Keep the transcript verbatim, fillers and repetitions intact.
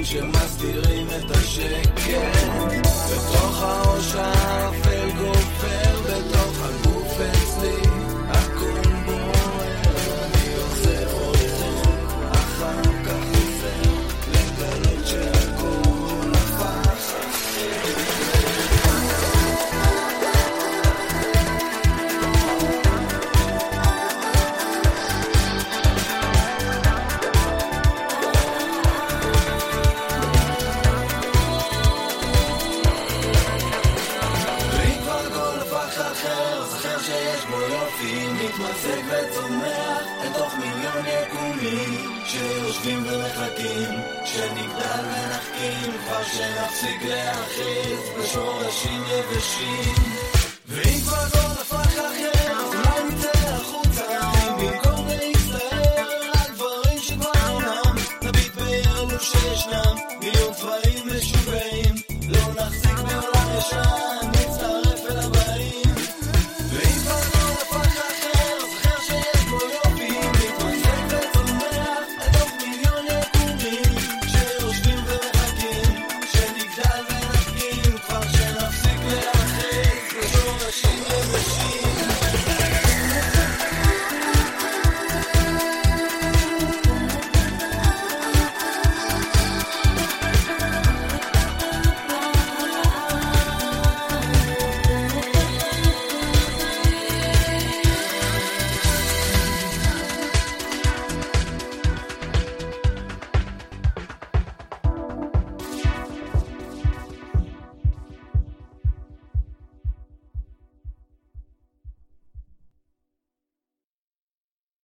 שמסתירים את השקט בתוך הראש האפל גובר בתוך הגוף אצלי הכל בוער אני עוזר עוזר אחר כך עוזר לגלות שהכל הפך מתמזג וצומח אל תוך מיליון יקומים שיושבים ומחכים שנגדל ונחכים כבר שנפסיק להאחיז בשורשים יבשים ואם כבר כל